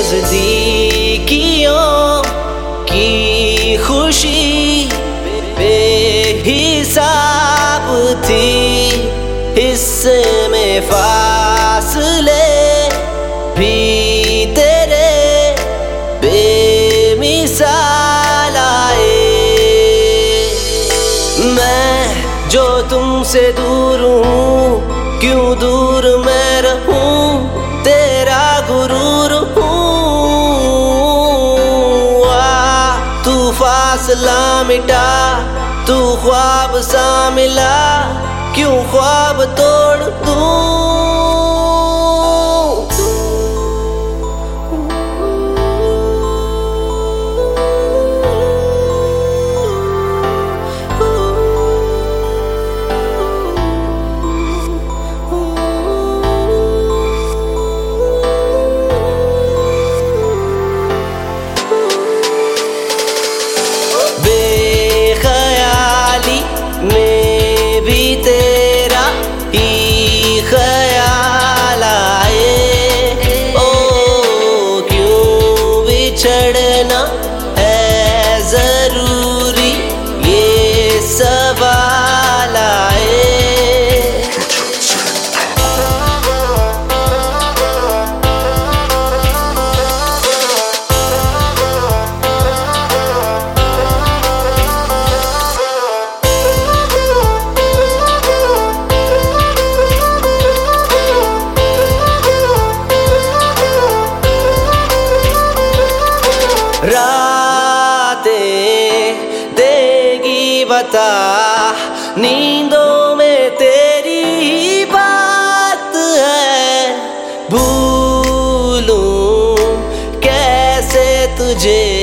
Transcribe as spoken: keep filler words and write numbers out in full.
नजदीकियों की खुशी बेहिसाब थी, हिस्से में फासले भी तेरे बेमिसाल आए। मैं जो तुमसे दूर हूँ, क्यों दूर मैं रहूं, तेरा गुरूर हूँ। आ तू फासला मिटा, तू ख्वाब सा मिला, क्यों ख्वाब तोड़ दूं। चढ़ना है जरूरी, ये सवाल आए। रातें देगी बता, नींदों में तेरी बात है, भूलूं कैसे तुझे